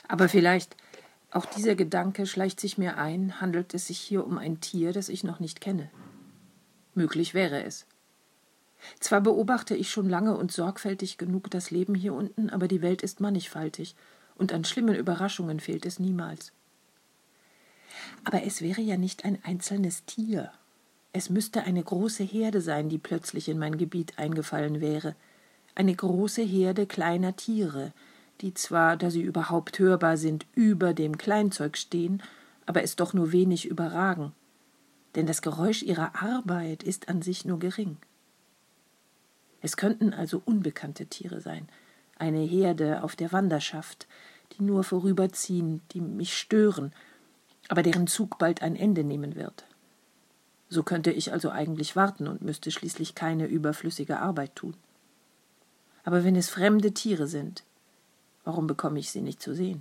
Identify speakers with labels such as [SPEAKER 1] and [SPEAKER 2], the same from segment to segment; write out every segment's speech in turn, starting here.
[SPEAKER 1] Aber vielleicht, auch dieser Gedanke schleicht sich mir ein, handelt es sich hier um ein Tier, das ich noch nicht kenne. Möglich wäre es. Zwar beobachte ich schon lange und sorgfältig genug das Leben hier unten, aber die Welt ist mannigfaltig, und an schlimmen Überraschungen fehlt es niemals. Aber es wäre ja nicht ein einzelnes Tier. Es müsste eine große Herde sein, die plötzlich in mein Gebiet eingefallen wäre. Eine große Herde kleiner Tiere, die zwar, da sie überhaupt hörbar sind, über dem Kleinzeug stehen, aber es doch nur wenig überragen. Denn das Geräusch ihrer Arbeit ist an sich nur gering. Es könnten also unbekannte Tiere sein, eine Herde auf der Wanderschaft, die nur vorüberziehen, die mich stören, aber deren Zug bald ein Ende nehmen wird. So könnte ich also eigentlich warten und müsste schließlich keine überflüssige Arbeit tun. Aber wenn es fremde Tiere sind, warum bekomme ich sie nicht zu sehen?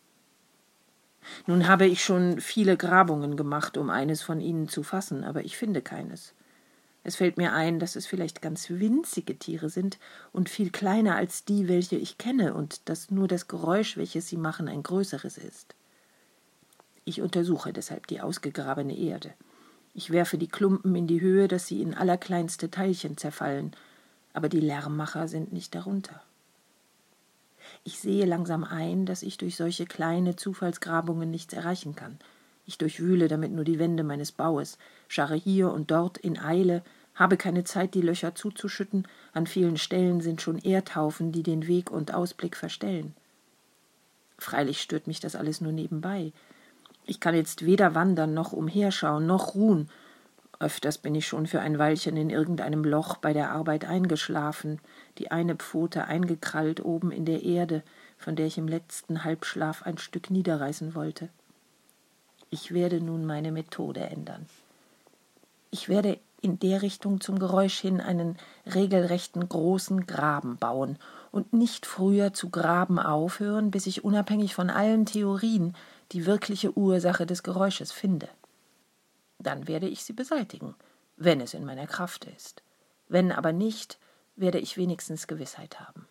[SPEAKER 1] Nun habe ich schon viele Grabungen gemacht, um eines von ihnen zu fassen, aber ich finde keines. Es fällt mir ein, dass es vielleicht ganz winzige Tiere sind und viel kleiner als die, welche ich kenne, und dass nur das Geräusch, welches sie machen, ein größeres ist. Ich untersuche deshalb die ausgegrabene Erde. Ich werfe die Klumpen in die Höhe, dass sie in allerkleinste Teilchen zerfallen, aber die Lärmmacher sind nicht darunter. Ich sehe langsam ein, dass ich durch solche kleine Zufallsgrabungen nichts erreichen kann. Ich durchwühle damit nur die Wände meines Baues, scharre hier und dort in Eile, habe keine Zeit, die Löcher zuzuschütten, an vielen Stellen sind schon Erdhaufen, die den Weg und Ausblick verstellen. Freilich stört mich das alles nur nebenbei. Ich kann jetzt weder wandern noch umherschauen noch ruhen. Öfters bin ich schon für ein Weilchen in irgendeinem Loch bei der Arbeit eingeschlafen, die eine Pfote eingekrallt oben in der Erde, von der ich im letzten Halbschlaf ein Stück niederreißen wollte. Ich werde nun meine Methode ändern. Ich werde in der Richtung zum Geräusch hin einen regelrechten großen Graben bauen und nicht früher zu graben aufhören, bis ich unabhängig von allen Theorien die wirkliche Ursache des Geräusches finde. Dann werde ich sie beseitigen, wenn es in meiner Kraft ist. Wenn aber nicht, werde ich wenigstens Gewissheit haben.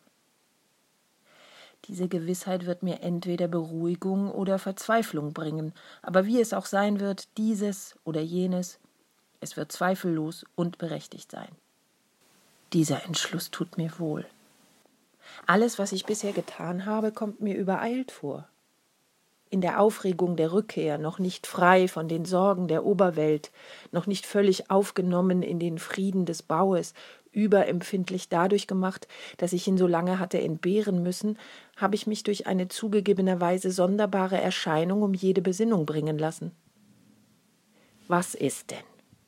[SPEAKER 1] Diese Gewissheit wird mir entweder Beruhigung oder Verzweiflung bringen, aber wie es auch sein wird, dieses oder jenes, es wird zweifellos und berechtigt sein. Dieser Entschluss tut mir wohl. Alles, was ich bisher getan habe, kommt mir übereilt vor. In der Aufregung der Rückkehr, noch nicht frei von den Sorgen der Oberwelt, noch nicht völlig aufgenommen in den Frieden des Baues, überempfindlich dadurch gemacht, dass ich ihn so lange hatte entbehren müssen, habe ich mich durch eine zugegebenerweise sonderbare Erscheinung um jede Besinnung bringen lassen. Was ist denn?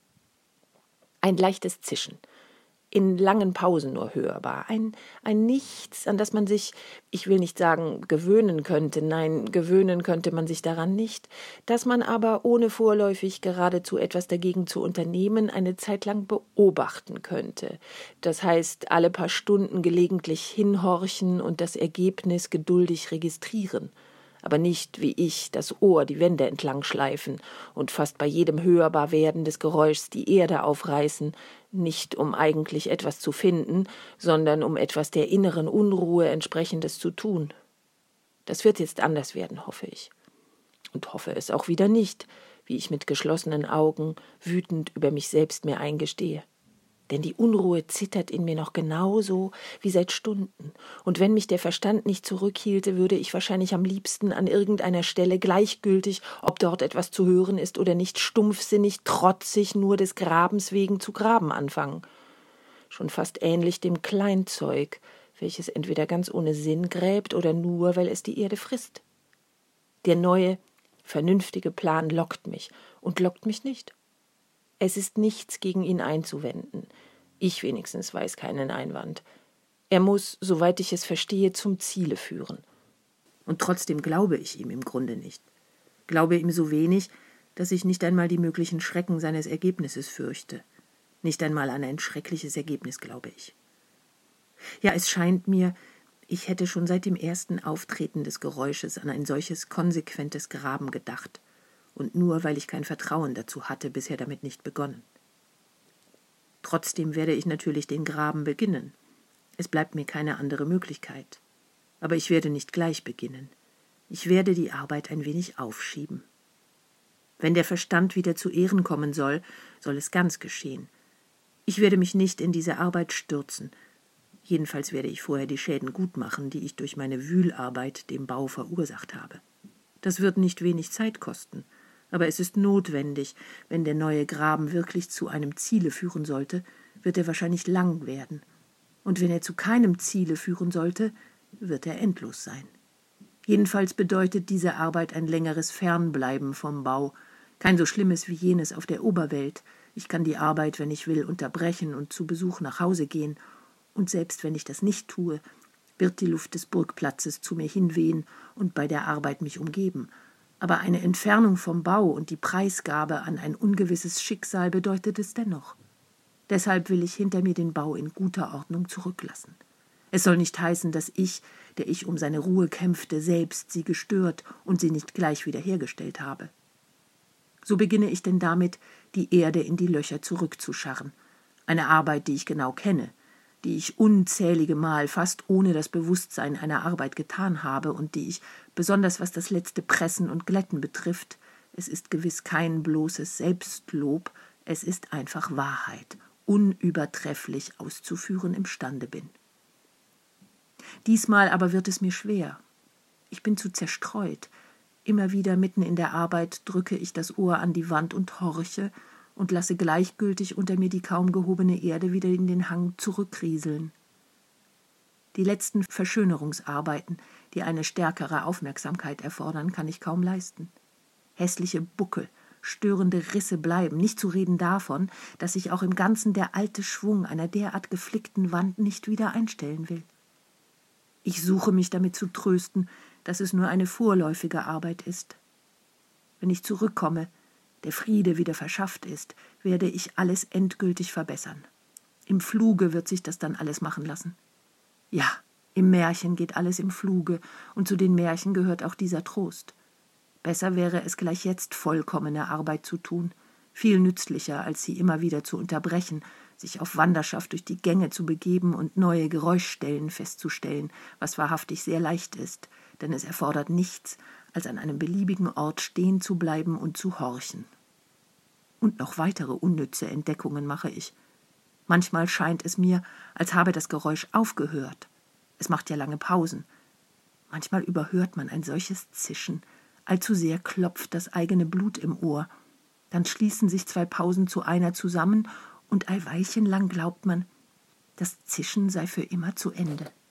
[SPEAKER 1] Ein leichtes Zischen, in langen Pausen nur hörbar, ein Nichts, an das man sich, ich will nicht sagen, gewöhnen könnte, nein, gewöhnen könnte man sich daran nicht, dass man aber ohne vorläufig geradezu etwas dagegen zu unternehmen, eine Zeit lang beobachten könnte. Das heißt, alle paar Stunden gelegentlich hinhorchen und das Ergebnis geduldig registrieren. Aber nicht, wie ich, das Ohr die Wände entlang schleifen und fast bei jedem hörbar werden des Geräuschs die Erde aufreißen, nicht um eigentlich etwas zu finden, sondern um etwas der inneren Unruhe entsprechendes zu tun. Das wird jetzt anders werden, hoffe ich. Und hoffe es auch wieder nicht, wie ich mit geschlossenen Augen wütend über mich selbst mir eingestehe. Denn die Unruhe zittert in mir noch genauso wie seit Stunden. Und wenn mich der Verstand nicht zurückhielte, würde ich wahrscheinlich am liebsten an irgendeiner Stelle gleichgültig, ob dort etwas zu hören ist oder nicht, stumpfsinnig, trotzig nur des Grabens wegen zu graben anfangen. Schon fast ähnlich dem Kleinzeug, welches entweder ganz ohne Sinn gräbt oder nur, weil es die Erde frisst. Der neue, vernünftige Plan lockt mich und lockt mich nicht. Es ist nichts gegen ihn einzuwenden. Ich wenigstens weiß keinen Einwand. Er muss, soweit ich es verstehe, zum Ziele führen. Und trotzdem glaube ich ihm im Grunde nicht. Glaube ihm so wenig, dass ich nicht einmal die möglichen Schrecken seines Ergebnisses fürchte. Nicht einmal an ein schreckliches Ergebnis glaube ich. Ja, es scheint mir, ich hätte schon seit dem ersten Auftreten des Geräusches an ein solches konsequentes Graben gedacht. Und nur, weil ich kein Vertrauen dazu hatte, bisher damit nicht begonnen. Trotzdem werde ich natürlich den Graben beginnen. Es bleibt mir keine andere Möglichkeit. Aber ich werde nicht gleich beginnen. Ich werde die Arbeit ein wenig aufschieben. Wenn der Verstand wieder zu Ehren kommen soll, soll es ganz geschehen. Ich werde mich nicht in diese Arbeit stürzen. Jedenfalls werde ich vorher die Schäden gutmachen, die ich durch meine Wühlarbeit dem Bau verursacht habe. Das wird nicht wenig Zeit kosten, aber es ist notwendig. Wenn der neue Graben wirklich zu einem Ziele führen sollte, wird er wahrscheinlich lang werden. Und wenn er zu keinem Ziele führen sollte, wird er endlos sein. Jedenfalls bedeutet diese Arbeit ein längeres Fernbleiben vom Bau, kein so schlimmes wie jenes auf der Oberwelt. Ich kann die Arbeit, wenn ich will, unterbrechen und zu Besuch nach Hause gehen. Und selbst wenn ich das nicht tue, wird die Luft des Burgplatzes zu mir hinwehen und bei der Arbeit mich umgeben. Aber eine Entfernung vom Bau und die Preisgabe an ein ungewisses Schicksal bedeutet es dennoch. Deshalb will ich hinter mir den Bau in guter Ordnung zurücklassen. Es soll nicht heißen, dass ich, der ich um seine Ruhe kämpfte, selbst sie gestört und sie nicht gleich wiederhergestellt habe. So beginne ich denn damit, die Erde in die Löcher zurückzuscharren. Eine Arbeit, die ich genau kenne, die ich unzählige Mal fast ohne das Bewusstsein einer Arbeit getan habe und die ich, besonders was das letzte Pressen und Glätten betrifft, es ist gewiss kein bloßes Selbstlob, es ist einfach Wahrheit, unübertrefflich auszuführen imstande bin. Diesmal aber wird es mir schwer. Ich bin zu zerstreut. Immer wieder mitten in der Arbeit drücke ich das Ohr an die Wand und horche und lasse gleichgültig unter mir die kaum gehobene Erde wieder in den Hang zurückrieseln. Die letzten Verschönerungsarbeiten, die eine stärkere Aufmerksamkeit erfordern, kann ich kaum leisten. Hässliche Buckel, störende Risse bleiben, nicht zu reden davon, dass sich auch im Ganzen der alte Schwung einer derart geflickten Wand nicht wieder einstellen will. Ich suche mich damit zu trösten, dass es nur eine vorläufige Arbeit ist. Wenn ich zurückkomme, der Friede wieder verschafft ist, werde ich alles endgültig verbessern. Im Fluge wird sich das dann alles machen lassen. Ja, im Märchen geht alles im Fluge, und zu den Märchen gehört auch dieser Trost. Besser wäre es gleich jetzt vollkommene Arbeit zu tun, viel nützlicher, als sie immer wieder zu unterbrechen, sich auf Wanderschaft durch die Gänge zu begeben und neue Geräuschstellen festzustellen, was wahrhaftig sehr leicht ist, denn es erfordert nichts, als an einem beliebigen Ort stehen zu bleiben und zu horchen. Und noch weitere unnütze Entdeckungen mache ich. Manchmal scheint es mir, als habe das Geräusch aufgehört. Es macht ja lange Pausen. Manchmal überhört man ein solches Zischen. Allzu sehr klopft das eigene Blut im Ohr. Dann schließen sich zwei Pausen zu einer zusammen und ein Weilchen lang glaubt man, das Zischen sei für immer zu Ende.